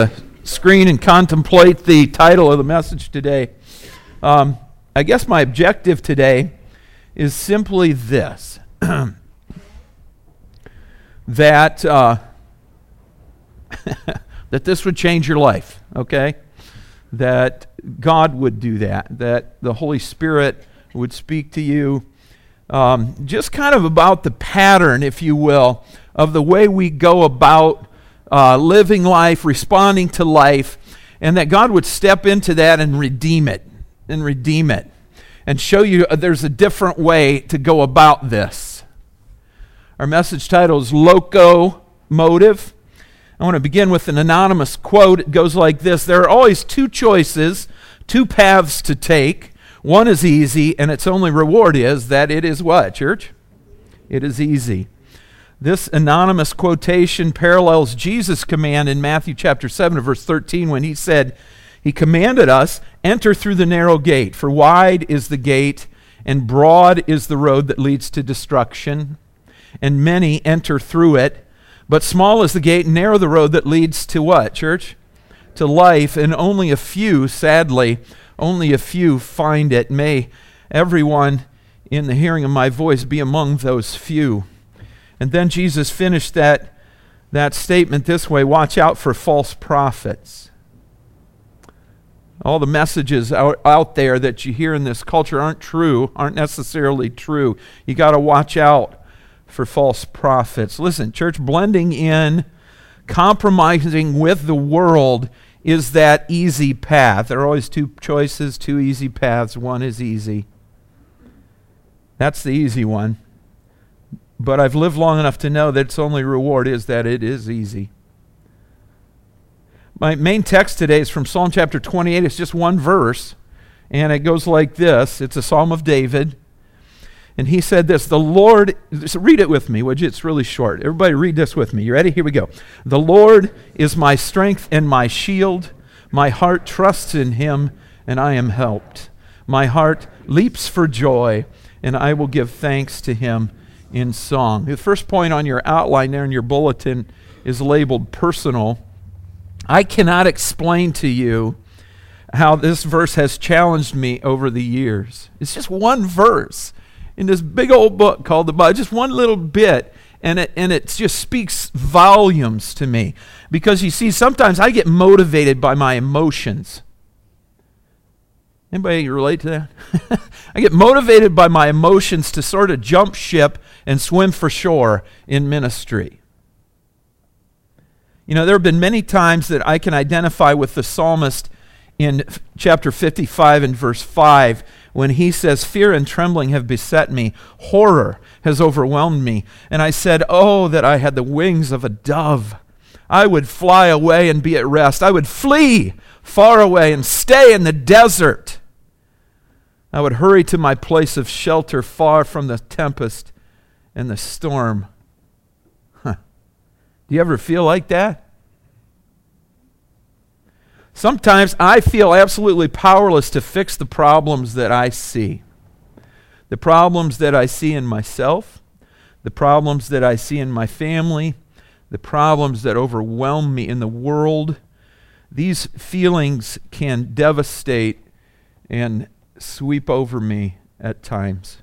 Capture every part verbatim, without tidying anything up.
Screen and contemplate the title of the message today. Um, I guess my objective today is simply this, that uh, that this would change your life, okay? That God would do that, that the Holy Spirit would speak to you, um, just kind of about the pattern, if you will, of the way we go about Uh, living life, responding to life, and that God would step into that and redeem it, and redeem it, and show you uh, there's a different way to go about this. Our message title is Locomotive. I want to begin with an anonymous quote. It goes like this: there are always two choices, two paths to take. One is easy, and its only reward is that it is what, church? It is easy. This anonymous quotation parallels Jesus' command in Matthew chapter seven, verse thirteen, when he said, he commanded us, enter through the narrow gate, for wide is the gate, and broad is the road that leads to destruction, and many enter through it. But small is the gate, and narrow the road that leads to what, church? To life, and only a few, sadly, only a few find it. May everyone in the hearing of my voice be among those few. And then Jesus finished that, that statement this way: watch out for false prophets. All the messages out, out there that you hear in this culture aren't true, aren't necessarily true. You got to watch out for false prophets. Listen, church, blending in, compromising with the world is that easy path. There are always two choices, two easy paths. One is easy. That's the easy one. But I've lived long enough to know that its only reward is that it is easy. My main text today is from Psalm chapter twenty-eight. It's just one verse, and it goes like this. It's a Psalm of David. And he said this: the Lord, just read it with me, would you? It's really short. Everybody read this with me. You ready? Here we go. The Lord is my strength and my shield. My heart trusts in him, and I am helped. My heart leaps for joy, and I will give thanks to him in song. The first point on your outline there in your bulletin is labeled personal. I cannot explain to you how this verse has challenged me over the years. It's just one verse in this big old book called the Bible, just one little bit, and it and it just speaks volumes to me. Because you see, sometimes I get motivated by my emotions. Anybody relate to that? I get motivated by my emotions to sort of jump ship and swim for shore in ministry. You know, there have been many times that I can identify with the psalmist in chapter fifty-five and verse five when he says, fear and trembling have beset me, horror has overwhelmed me. And I said, oh, that I had the wings of a dove. I would fly away and be at rest. I would flee far away and stay in the desert. I would hurry to my place of shelter far from the tempest and the storm. Huh. Do you ever feel like that? Sometimes I feel absolutely powerless to fix the problems that I see. The problems that I see in myself, the problems that I see in my family, the problems that overwhelm me in the world. These feelings can devastate and sweep over me at times.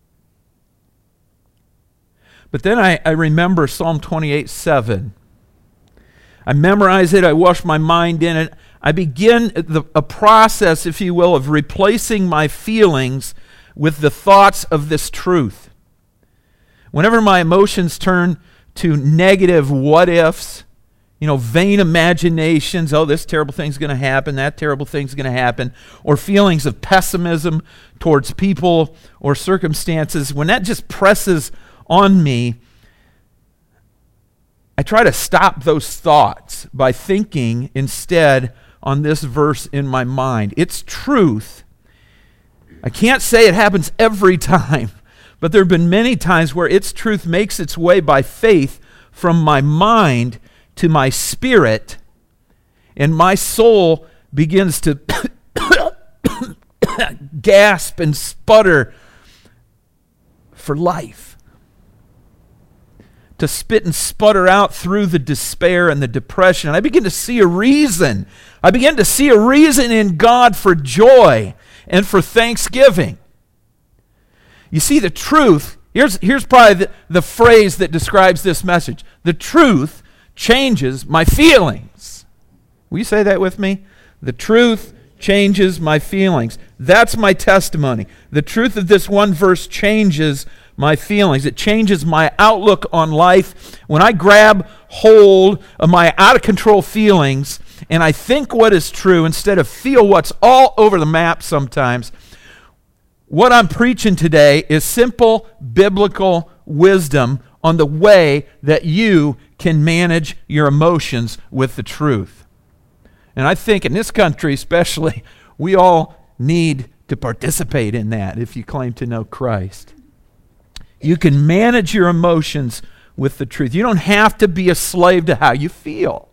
But then I, I remember Psalm twenty-eight seven. I memorize it, I wash my mind in it. I begin the, a process, if you will, of replacing my feelings with the thoughts of this truth. Whenever my emotions turn to negative what-ifs, you know, vain imaginations, oh, this terrible thing's going to happen, that terrible thing's going to happen, or feelings of pessimism towards people or circumstances, when that just presses on me, I try to stop those thoughts by thinking instead on this verse in my mind. It's truth. I can't say it happens every time, but there have been many times where its truth makes its way by faith from my mind to my spirit, and my soul begins to gasp and sputter for life. to spit and sputter out through the despair and the depression. And I begin to see a reason. I begin to see a reason in God for joy and for thanksgiving. You see, the truth, here's, here's probably the, the phrase that describes this message. The truth changes my feelings. Will you say that with me? The truth changes my feelings. That's my testimony. The truth of this one verse changes my feelings. It changes my outlook on life. When I grab hold of my out-of-control feelings and I think what is true instead of feel what's all over the map sometimes, what I'm preaching today is simple biblical wisdom on the way that you can manage your emotions with the truth. And I think in this country especially, we all need to participate in that if you claim to know Christ. You can manage your emotions with the truth. You don't have to be a slave to how you feel.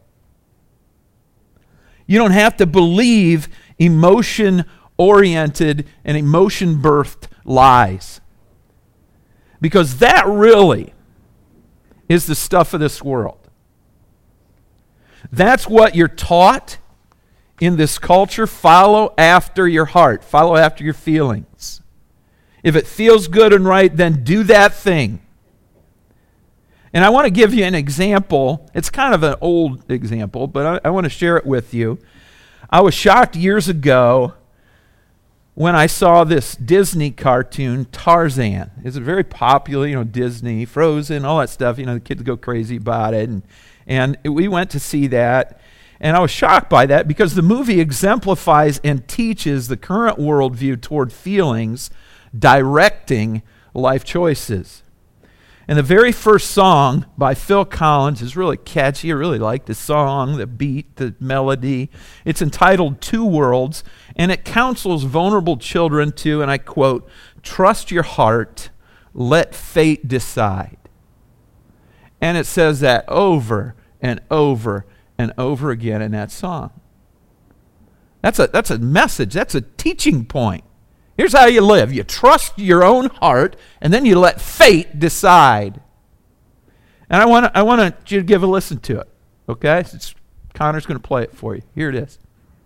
You don't have to believe emotion-oriented and emotion-birthed lies. Because that really is the stuff of this world. That's what you're taught in this culture. Follow after your heart. Follow after your feelings. If it feels good and right, then do that thing. And I want to give you an example. It's kind of an old example, but I, I want to share it with you. I was shocked years ago when I saw this Disney cartoon, Tarzan. It's a very popular, you know, Disney, Frozen, all that stuff. You know, the kids go crazy about it. And, and we went to see that. And I was shocked by that because the movie exemplifies and teaches the current worldview toward feelings directing life choices. And the very first song by Phil Collins is really catchy. I really like the song, the beat, the melody. It's entitled Two Worlds, and it counsels vulnerable children to, and I quote, "Trust your heart, let fate decide." And it says that over and over and over again in that song. That's a, that's a message. That's a teaching point. Here's how you live. You trust your own heart, and then you let fate decide. And I want to, I want you to give a listen to it, okay? It's, Connor's going to play it for you. Here it is.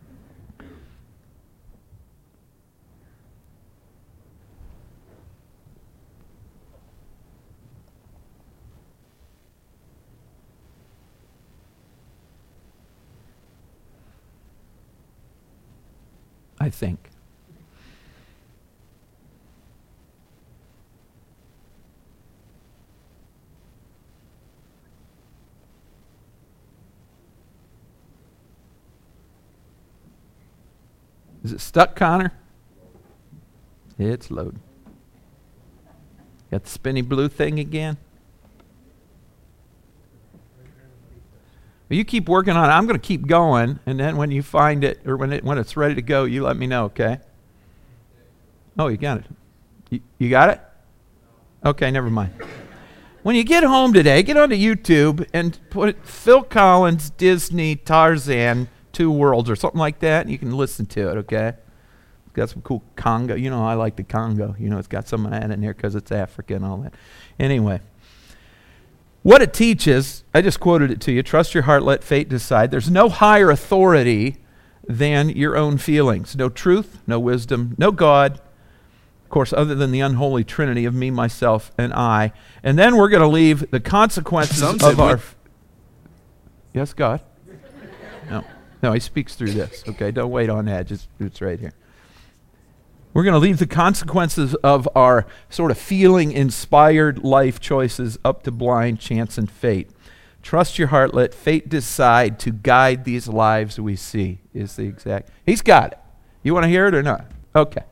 I think. Is it stuck, Connor? It's loaded. Got the spinny blue thing again? Well, you keep working on it. I'm going to keep going, and then when you find it, or when it when it's ready to go, you let me know, okay? Oh, you got it. You, you got it? Okay, never mind. When you get home today, get onto YouTube and put Phil Collins, Disney, Tarzan, Two Worlds, or something like that, and you can listen to it, okay? It's got some cool Congo. You know, I like the Congo. You know, it's got some of that in there because it's Africa and all that. Anyway, what it teaches, I just quoted it to you, trust your heart, let fate decide. There's no higher authority than your own feelings. No truth, no wisdom, no God, of course, other than the unholy trinity of me, myself, and I. And then we're going to leave the consequences Sounds of our... good. F- yes, God? No. No, he speaks through this. Okay, don't wait on that. Just it's right here. We're going to leave the consequences of our sort of feeling-inspired life choices up to blind chance and fate. Trust your heart. Let fate decide to guide these lives we see is the exact... He's got it. You want to hear it or not? Okay.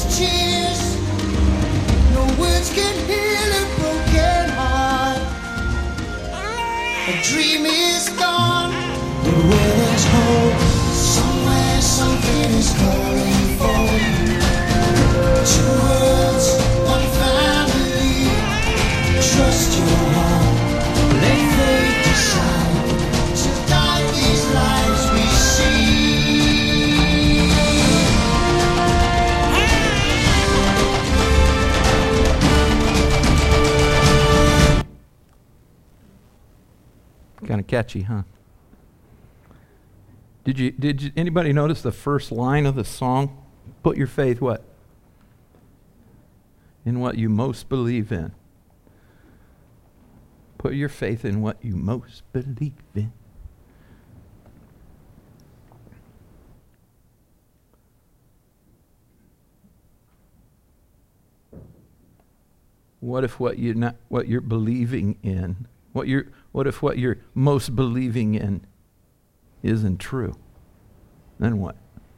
tears. No words can heal a broken heart. A dream is gone, but where there's hope, somewhere something is calling for you. Two words, one family. Trust your heart, let fate decide to guide these lives we see. Kind of catchy, huh? Did you did you, anybody notice the first line of the song? Put your faith what? In what you most believe in. Put your faith in what you most believe in. What if what you not what you're believing in, what you're what if what you're most believing in isn't true? Then what?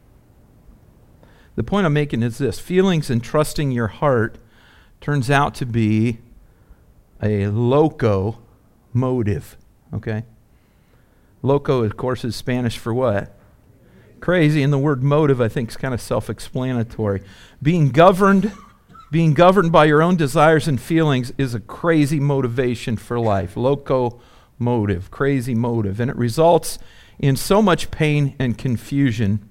The point I'm making is this: feelings and trusting your heart turns out to be a loco motive, okay? Loco, of course, is Spanish for what? Crazy, and the word motive, I think, is kind of self-explanatory. Being governed, being governed by your own desires and feelings is a crazy motivation for life. Loco motive, crazy motive, and it results in so much pain and confusion.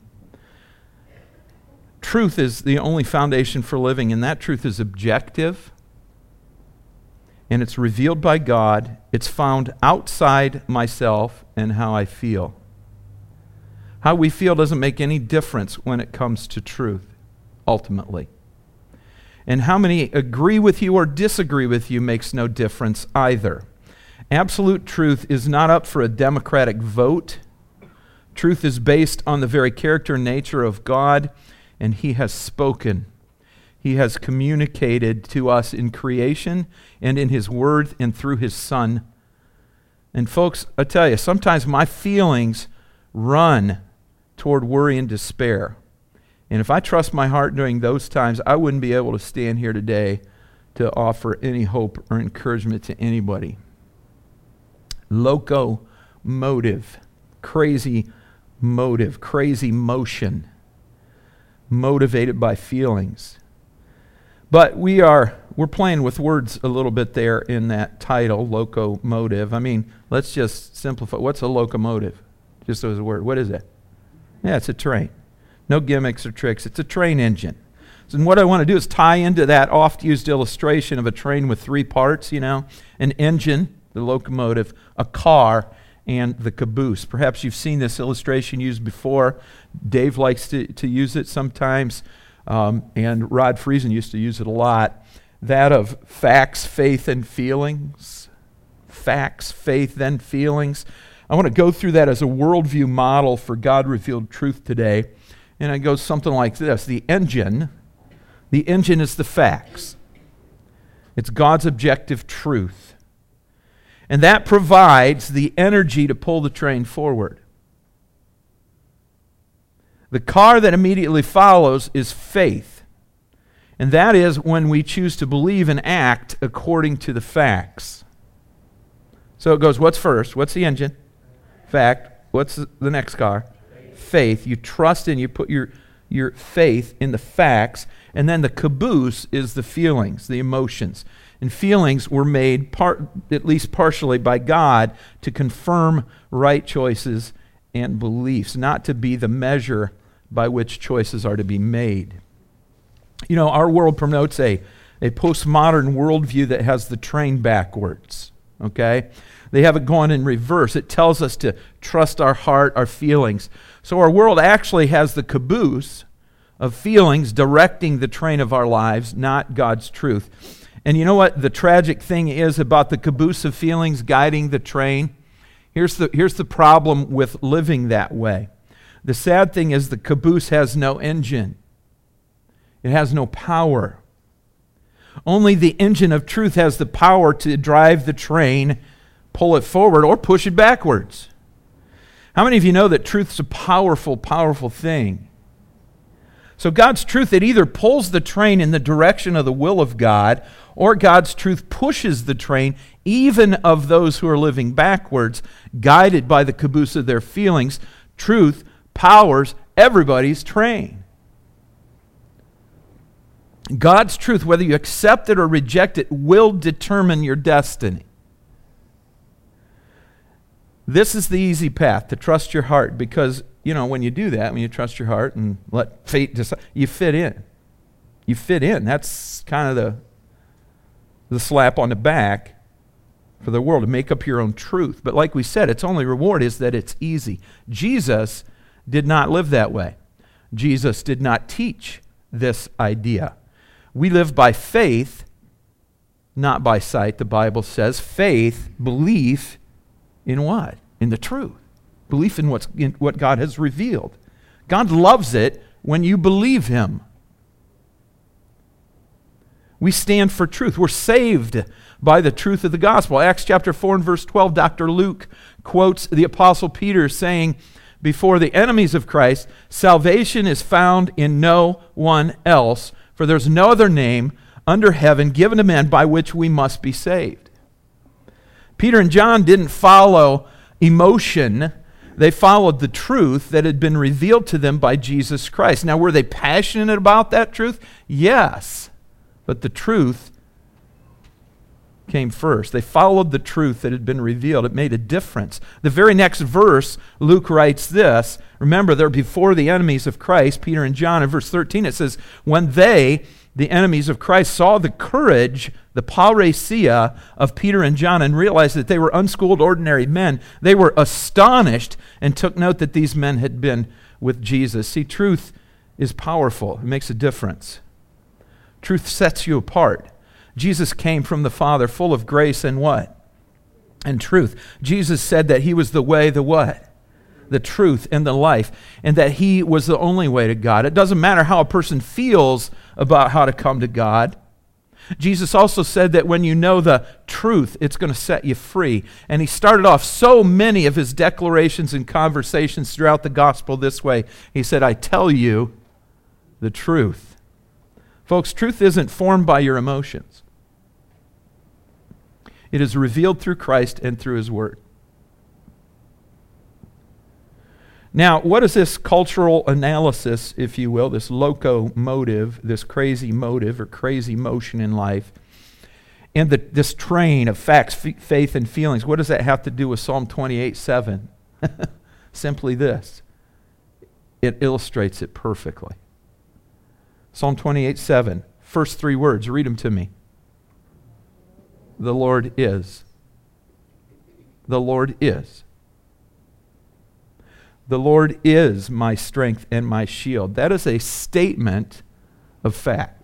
Truth is the only foundation for living, and that truth is objective, and it's revealed by God. It's found outside myself and how I feel. How we feel doesn't make any difference when it comes to truth, ultimately. And how many agree with you or disagree with you makes no difference either. Absolute truth is not up for a democratic vote. Truth is based on the very character and nature of God, and He has spoken. He has communicated to us in creation and in His Word and through His Son. And folks, I tell you, sometimes my feelings run toward worry and despair. And if I trust my heart during those times, I wouldn't be able to stand here today to offer any hope or encouragement to anybody. Loco motive, crazy motive, crazy motion, motivated by feelings. But we are, we're playing with words a little bit there in that title, locomotive. I mean, let's just simplify. What's a locomotive? Just as a word. What is it? Yeah, it's a train. No gimmicks or tricks. It's a train engine. So and what I want to do is tie into that oft-used illustration of a train with three parts, you know, an engine, the locomotive, a car, and the caboose. Perhaps you've seen this illustration used before. Dave likes to, to use it sometimes, um, and Rod Friesen used to use it a lot. That of facts, faith, and feelings. Facts, faith, then feelings. I want to go through that as a worldview model for God-revealed truth today. And it goes something like this. The engine, the engine is the facts. It's God's objective truth. And that provides the energy to pull the train forward. The car that immediately follows is faith. And that is when we choose to believe and act according to the facts. So it goes, what's first? What's the engine? Fact. What's the next car? Faith. You trust in, you put your, your faith in the facts. And then the caboose is the feelings, the emotions. And feelings were made, part, at least partially, by God to confirm right choices and beliefs, not to be the measure by which choices are to be made. You know, our world promotes a, a postmodern worldview that has the train backwards, okay? They have it going in reverse. It tells us to trust our heart, our feelings. So our world actually has the caboose of feelings directing the train of our lives, not God's truth. And you know what the tragic thing is about the caboose of feelings guiding the train? Here's the, here's the problem with living that way. The sad thing is the caboose has no engine. It has no power. Only the engine of truth has the power to drive the train, pull it forward, or push it backwards. How many of you know that truth's a powerful, powerful thing? So God's truth, it either pulls the train in the direction of the will of God, or God's truth pushes the train, even of those who are living backwards, guided by the caboose of their feelings. Truth powers everybody's train. God's truth, whether you accept it or reject it, will determine your destiny. This is the easy path, to trust your heart, because, you know, when you do that, when you trust your heart and let fate decide, you fit in. You fit in. That's kind of the, the slap on the back for the world, to make up your own truth. But like we said, its only reward is that it's easy. Jesus did not live that way. Jesus did not teach this idea. We live by faith, not by sight, the Bible says. Faith, belief in what? In the truth. Belief in, what's, in what God has revealed. God loves it when you believe Him. We stand for truth. We're saved by the truth of the gospel. Acts chapter four and verse twelve, Doctor Luke quotes the Apostle Peter saying, before the enemies of Christ, salvation is found in no one else, for there's no other name under heaven given to men by which we must be saved. Peter and John didn't follow emotion. They followed the truth that had been revealed to them by Jesus Christ. Now, were they passionate about that truth? Yes. But the truth came first. They followed the truth that had been revealed. It made a difference. The very next verse, Luke writes this. Remember, they're before the enemies of Christ, Peter and John. In verse thirteen, it says, when they, the enemies of Christ, saw the courage, the parrhesia of Peter and John, and realized that they were unschooled, ordinary men, they were astonished and took note that these men had been with Jesus. See, truth is powerful. It makes a difference. Truth sets you apart. Jesus came from the Father full of grace and what? And truth. Jesus said that He was the way, the what? The truth and the life, and that He was the only way to God. It doesn't matter how a person feels about how to come to God. Jesus also said that when you know the truth, it's going to set you free. And He started off so many of His declarations and conversations throughout the gospel this way. He said, I tell you the truth. Folks, truth isn't formed by your emotions. It is revealed through Christ and through His Word. Now, what is this cultural analysis, if you will, this locomotive, this crazy motive or crazy motion in life, and the, this train of facts, f- faith, and feelings, what does that have to do with Psalm twenty-eight seven? Simply this. It illustrates it perfectly. Psalm twenty-eight seven, first three words, read them to me. The Lord is. The Lord is. The Lord is my strength and my shield. That is a statement of fact.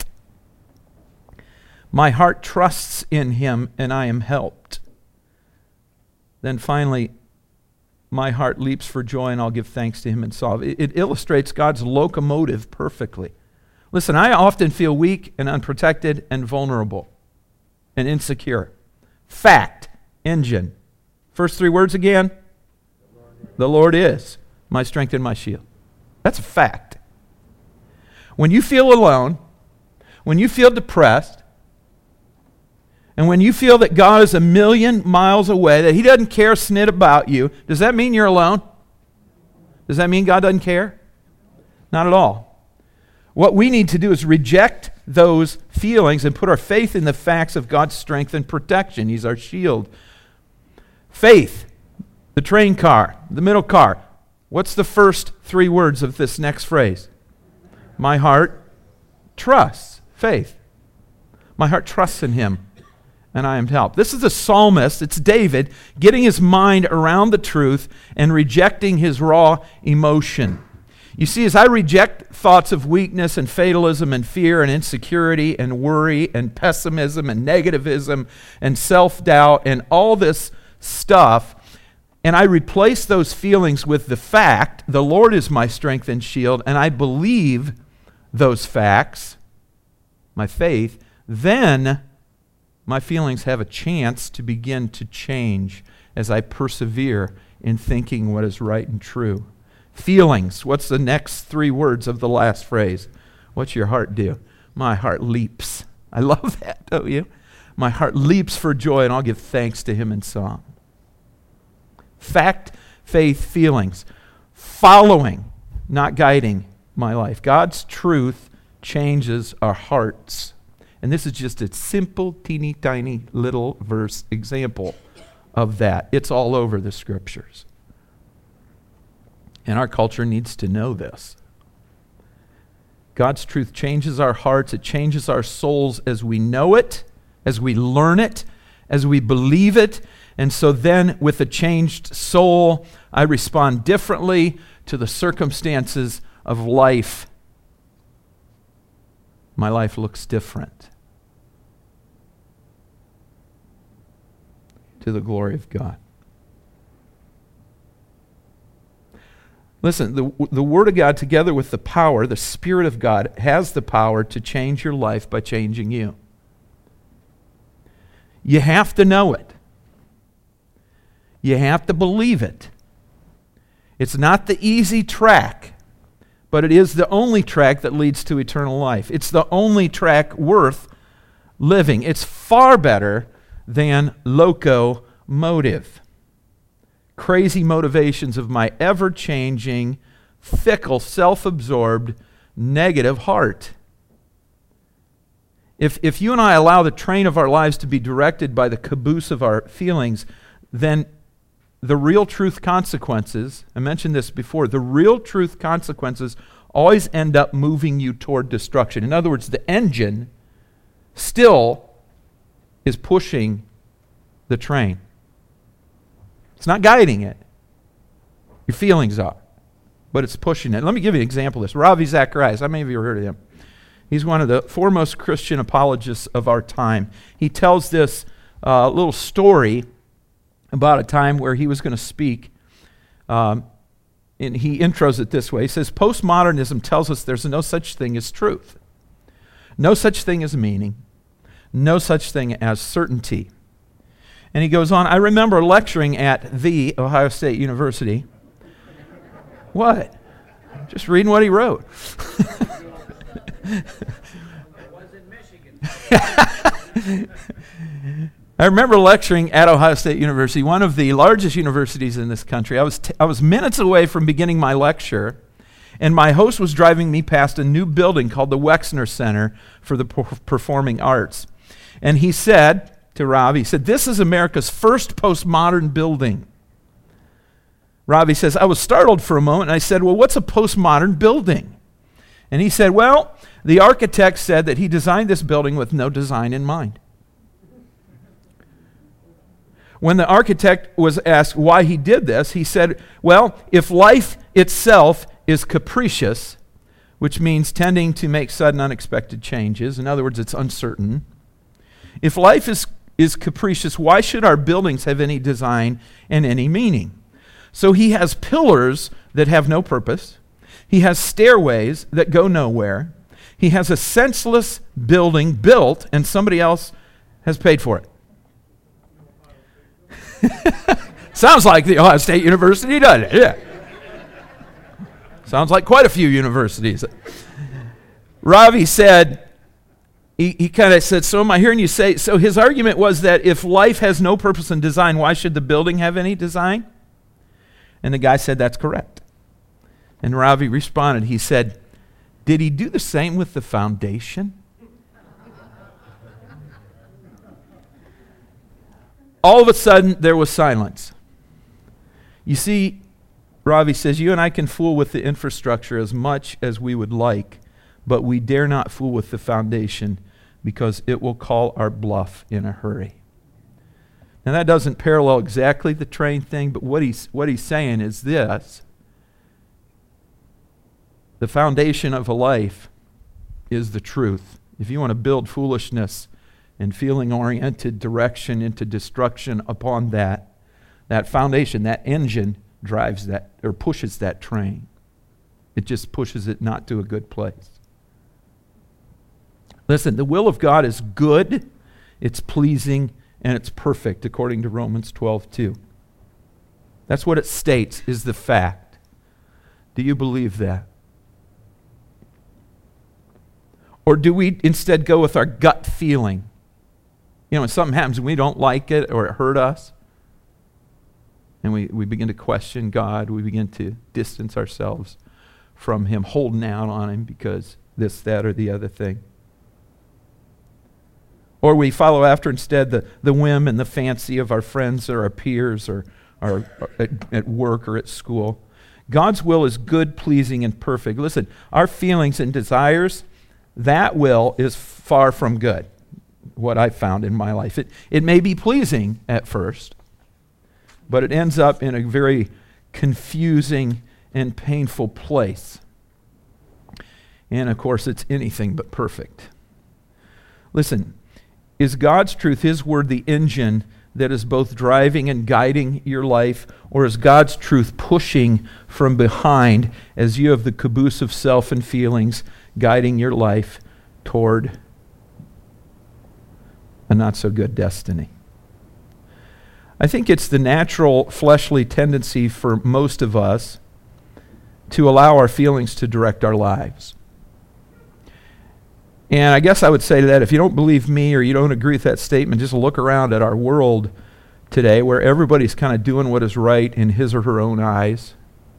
My heart trusts in Him and I am helped. Then finally, my heart leaps for joy and I'll give thanks to Him and solve. It, it illustrates God's locomotive perfectly. Listen, I often feel weak and unprotected and vulnerable and insecure. Fact, engine. First three words again. The Lord is my strength and my shield. That's a fact. When you feel alone, when you feel depressed, and when you feel that God is a million miles away, that He doesn't care a snit about you, does that mean you're alone? Does that mean God doesn't care? Not at all. What we need to do is reject those feelings and put our faith in the facts of God's strength and protection. He's our shield. Faith, the train car, the middle car. What's the first three words of this next phrase? My heart trusts. Faith. My heart trusts in Him, and I am helped. This is a psalmist, it's David, getting his mind around the truth and rejecting his raw emotion. You see, as I reject thoughts of weakness and fatalism and fear and insecurity and worry and pessimism and negativism and self-doubt and all this stuff, and I replace those feelings with the fact, the Lord is my strength and shield, and I believe those facts, my faith, then my feelings have a chance to begin to change as I persevere in thinking what is right and true. Feelings. What's the next three words of the last phrase? What's your heart do? My heart leaps. I love that, don't you? My heart leaps for joy, and I'll give thanks to him in song. Fact, faith, feelings. Following, not guiding my life. God's truth changes our hearts. And this is just a simple, teeny tiny little verse example of that. It's all over the scriptures. And our culture needs to know this. God's truth changes our hearts. It changes our souls as we know it, as we learn it, as we believe it. And so then with a changed soul, I respond differently to the circumstances of life. My life looks different to the glory of God. Listen, the, the Word of God together with the power, the Spirit of God, has the power to change your life by changing you. You have to know it. You have to believe it. It's not the easy track, but it is the only track that leads to eternal life. It's the only track worth living. It's far better than locomotive. Crazy motivations of my ever-changing, fickle, self-absorbed, negative heart. If, if you and I allow the train of our lives to be directed by the caboose of our feelings, then the real truth consequences, I mentioned this before, the real truth consequences always end up moving you toward destruction. In other words, the engine still is pushing the train. It's not guiding it. Your feelings are. But it's pushing it. Let me give you an example of this. Ravi Zacharias. How many of you have heard of him? He's one of the foremost Christian apologists of our time. He tells this uh, little story about a time where he was going to speak. Um, and he intros it this way. He says, postmodernism tells us there's no such thing as truth. No such thing as meaning. No such thing as certainty. And he goes on, I remember lecturing at the Ohio State University. What? Just reading what he wrote. It was in Michigan. I remember lecturing at Ohio State University, one of the largest universities in this country. I was t- I was minutes away from beginning my lecture, and my host was driving me past a new building called the Wexner Center for the per- Performing Arts. And he said to Ravi, he said, this is America's first postmodern building. Ravi says, I was startled for a moment, and I said, well, what's a postmodern building? And he said, well, the architect said that he designed this building with no design in mind. When the architect was asked why he did this, he said, well, if life itself is capricious, which means tending to make sudden unexpected changes, in other words, it's uncertain. If life is, is capricious, why should our buildings have any design and any meaning? So he has pillars that have no purpose. He has stairways that go nowhere. He has a senseless building built, and somebody else has paid for it. Sounds like the Ohio State University, doesn't it? Yeah. Sounds like quite a few universities. Ravi said, he, he kind of said, so am I hearing you say, so his argument was that if life has no purpose and design, why should the building have any design? And the guy said, that's correct. And Ravi responded, he said, did he do the same with the foundation? All of a sudden, there was silence. You see, Ravi says, you and I can fool with the infrastructure as much as we would like, but we dare not fool with the foundation because it will call our bluff in a hurry. Now, that doesn't parallel exactly the train thing, but what he's, what he's saying is this. The foundation of a life is the truth. If you want to build foolishness and feeling-oriented direction into destruction upon that, that foundation, that engine drives that, or pushes that train. It just pushes it not to a good place. Listen, the will of God is good, it's pleasing, and it's perfect, according to Romans twelve two. That's what it states, is the fact. Do you believe that? Or do we instead go with our gut feeling? You know, when something happens and we don't like it or it hurt us, and we, we begin to question God, we begin to distance ourselves from Him, holding out on Him because this, that, or the other thing. Or we follow after instead the, the whim and the fancy of our friends or our peers or, or, or at, at work or at school. God's will is good, pleasing, and perfect. Listen, our feelings and desires, that will is far from good, what I've found in my life. It, it may be pleasing at first, but it ends up in a very confusing and painful place. And of course, it's anything but perfect. Listen, is God's truth, His word, the engine that is both driving and guiding your life, or is God's truth pushing from behind as you have the caboose of self and feelings guiding your life toward a not-so-good destiny? I think it's the natural fleshly tendency for most of us to allow our feelings to direct our lives. And I guess I would say to that, if you don't believe me or you don't agree with that statement, just look around at our world today where everybody's kind of doing what is right in his or her own eyes.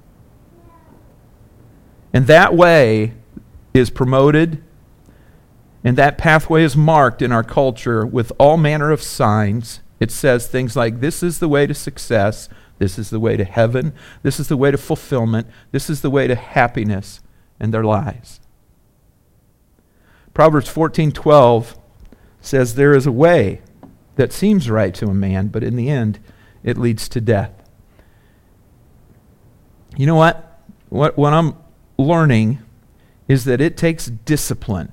And that way is promoted, and that pathway is marked in our culture with all manner of signs. It says things like, this is the way to success, this is the way to heaven, this is the way to fulfillment, this is the way to happiness in their lives. Proverbs fourteen twelve says, there is a way that seems right to a man, but in the end, it leads to death. You know what? What, what I'm learning is that it takes discipline.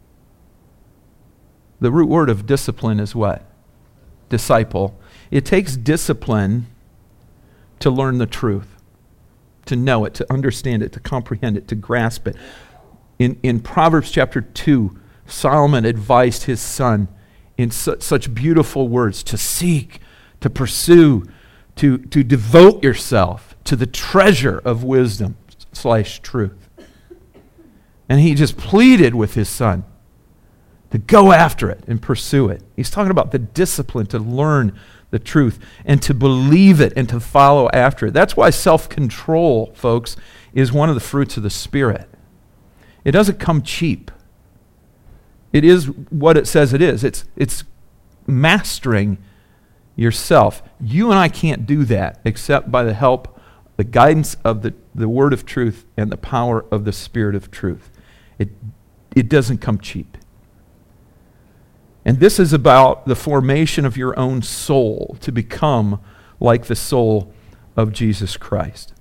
The root word of discipline is what? Disciple. It takes discipline to learn the truth, to know it, to understand it, to comprehend it, to grasp it. In, in Proverbs chapter two, Solomon advised his son in su- such beautiful words to seek, to pursue, to, to devote yourself to the treasure of wisdom slash truth. And he just pleaded with his son to go after it and pursue it. He's talking about the discipline to learn the truth and to believe it and to follow after it. That's why self-control, folks, is one of the fruits of the Spirit. It doesn't come cheap. It is what it says it is. It's, it's mastering yourself. You and I can't do that except by the help, the guidance of the, the word of truth and the power of the Spirit of truth. It, it doesn't come cheap. And this is about the formation of your own soul to become like the soul of Jesus Christ.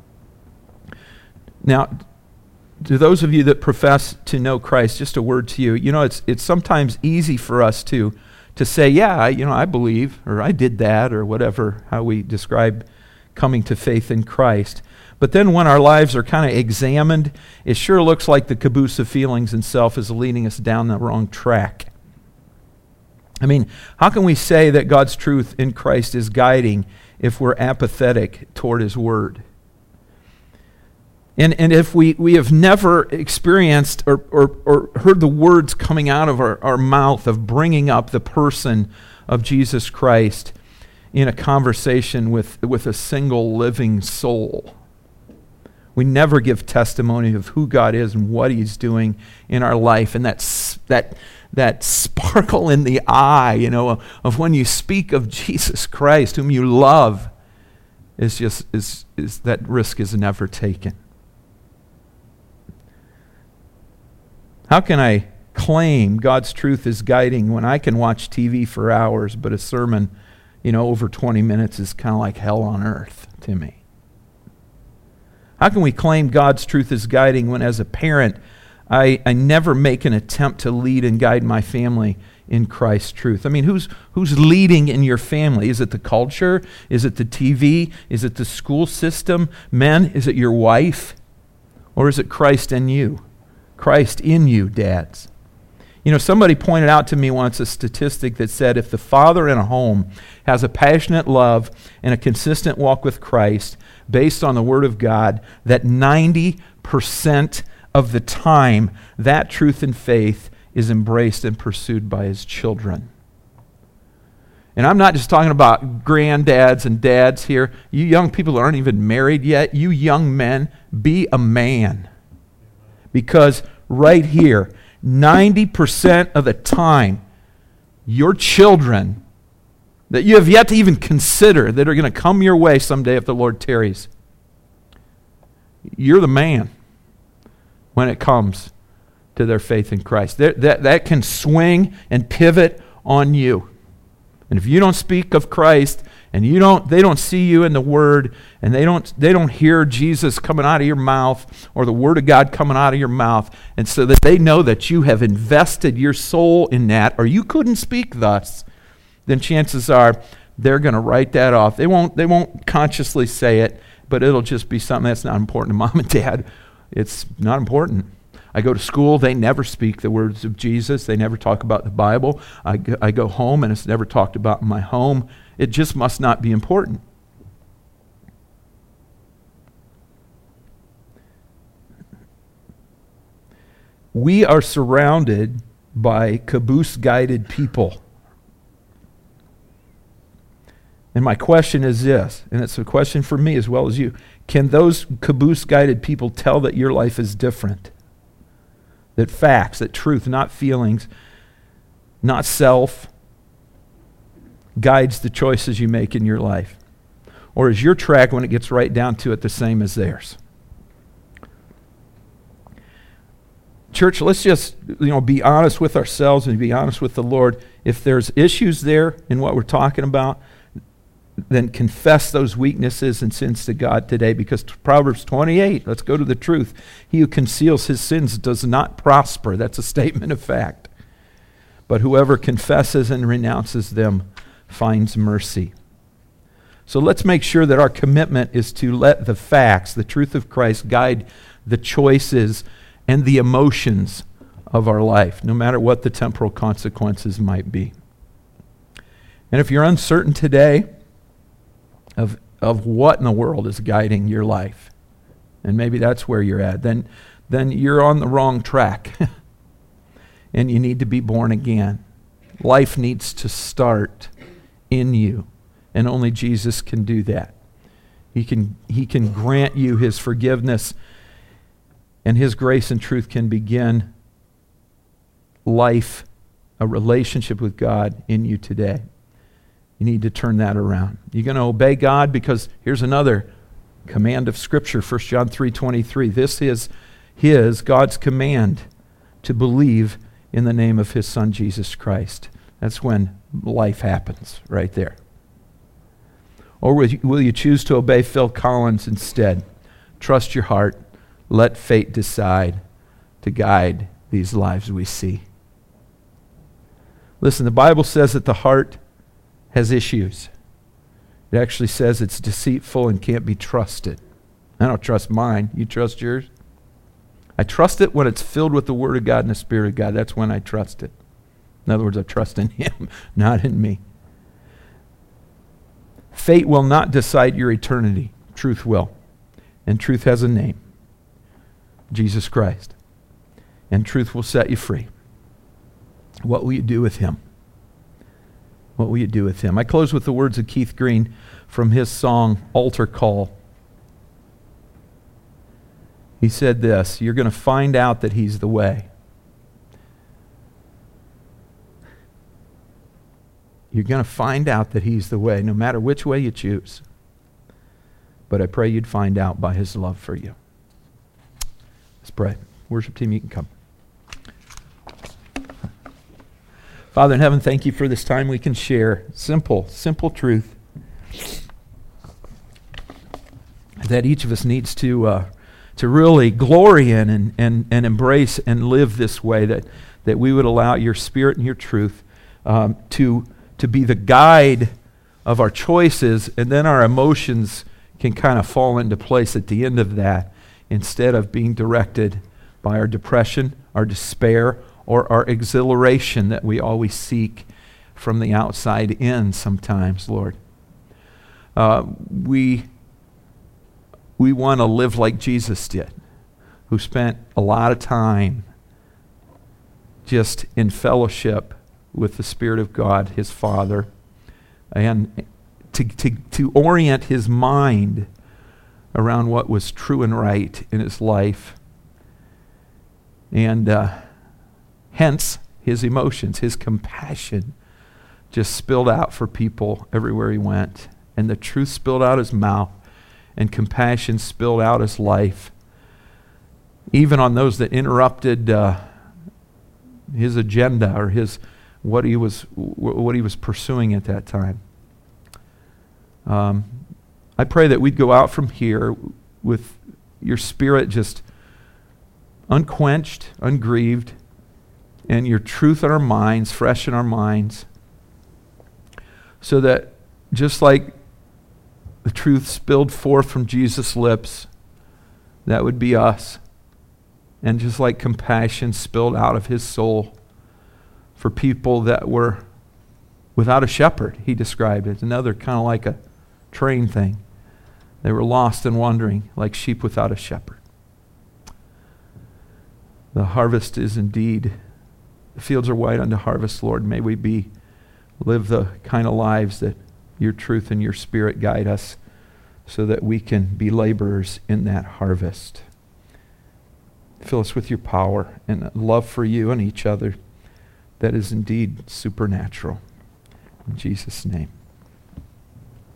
Now, to those of you that profess to know Christ, just a word to you. You know, it's it's sometimes easy for us to to say, yeah, I, you know, I believe, or I did that, or whatever, how we describe coming to faith in Christ. But then when our lives are kind of examined, it sure looks like the caboose of feelings and self is leading us down the wrong track. I mean, how can we say that God's truth in Christ is guiding if we're apathetic toward His Word? And and if we, we have never experienced or, or, or heard the words coming out of our, our mouth of bringing up the person of Jesus Christ in a conversation with, with a single living soul, we never give testimony of who God is and what He's doing in our life. And that's, that that sparkle in the eye, you know, of when you speak of Jesus Christ, whom you love, is just is is that risk is never taken. How can I claim God's truth is guiding when I can watch T V for hours, but a sermon, you know, over twenty minutes is kind of like hell on earth to me? How can we claim God's truth is guiding when, as a parent, I, I never make an attempt to lead and guide my family in Christ's truth? I mean, who's who's leading in your family? Is it the culture? Is it the T V? Is it the school system? Men, is it your wife? Or is it Christ in you? Christ in you, dads. You know, somebody pointed out to me once a statistic that said if the father in a home has a passionate love and a consistent walk with Christ based on the Word of God, that ninety percent of the time, that truth and faith is embraced and pursued by his children. And I'm not just talking about granddads and dads here. You young people who aren't even married yet, you young men, be a man. Because right here, ninety percent of the time, your children that you have yet to even consider that are going to come your way someday if the Lord tarries, you're the man when it comes to their faith in Christ. That, that, that can swing and pivot on you. And if you don't speak of Christ and you don't, they don't see you in the Word, and they don't, they don't hear Jesus coming out of your mouth or the Word of God coming out of your mouth, and so that they know that you have invested your soul in that, or you couldn't speak thus, then chances are they're going to write that off. They won't, they won't consciously say it, but it'll just be something that's not important to mom and dad. It's not important. I go to school, they never speak the words of Jesus. They never talk about the Bible. I go, I go home, and it's never talked about in my home. It just must not be important. We are surrounded by caboose-guided people. And my question is this, and it's a question for me as well as you. Can those caboose-guided people tell that your life is different? That facts, that truth, not feelings, not self, guides the choices you make in your life? Or is your track, when it gets right down to it, the same as theirs? Church, let's just, you know, be honest with ourselves and be honest with the Lord. If there's issues there in what we're talking about, then confess those weaknesses and sins to God today, because Proverbs twenty-eight, let's go to the truth. He who conceals his sins does not prosper. That's a statement of fact. But whoever confesses and renounces them finds mercy. So let's make sure that our commitment is to let the facts, the truth of Christ, guide the choices and the emotions of our life, no matter what the temporal consequences might be. And if you're uncertain today of of what in the world is guiding your life, and maybe that's where you're at, then then you're on the wrong track. And you need to be born again. Life needs to start in you, and only Jesus can do that. He can he can grant you his forgiveness, and his grace and truth can begin life, a relationship with God in you today. You need to turn that around. You're going to obey God because here's another command of Scripture, First John three twenty-three. This is his, God's command, to believe in the name of his Son, Jesus Christ. That's when life happens, right there. Or will you, will you choose to obey Phil Collins instead? Trust your heart. Let fate decide to guide these lives we see. Listen, the Bible says that the heart has issues. It actually says it's deceitful and can't be trusted. I don't trust mine. You trust yours? I trust it when it's filled with the Word of God and the Spirit of God. That's when I trust it. In other words, I trust in him, not in me. Fate will not decide your eternity. Truth will. And truth has a name. Jesus Christ. And truth will set you free. What will you do with him? What will you do with him? I close with the words of Keith Green from his song, Altar Call. He said this, you're going to find out that he's the way. You're going to find out that he's the way, no matter which way you choose. But I pray you'd find out by his love for you. Let's pray. Worship team, you can come. Father in heaven, thank you for this time we can share simple, simple truth that each of us needs to uh, to really glory in and, and, and embrace and live this way, that, that we would allow your Spirit and your truth um, to, to be the guide of our choices, and then our emotions can kind of fall into place at the end of that, instead of being directed by our depression, our despair, or our exhilaration that we always seek from the outside in sometimes, Lord. Uh, we we want to live like Jesus did, who spent a lot of time just in fellowship with the Spirit of God, his Father, and to, to, to orient his mind around what was true and right in his life. And uh, hence, his emotions, his compassion just spilled out for people everywhere he went. And the truth spilled out his mouth, and compassion spilled out his life, even on those that interrupted uh, his agenda or his what he was what he was pursuing at that time. Um, I pray that we'd go out from here with your spirit just unquenched, ungrieved, and your truth in our minds, fresh in our minds, so that just like the truth spilled forth from Jesus' lips, that would be us. And just like compassion spilled out of his soul for people that were without a shepherd, he described it. Another kind of like a train thing. They were lost and wandering like sheep without a shepherd. The harvest is indeed, the fields are white unto harvest, Lord. May we be, live the kind of lives that your truth and your Spirit guide us, so that we can be laborers in that harvest. Fill us with your power and love for you and each other that is indeed supernatural. In Jesus' name.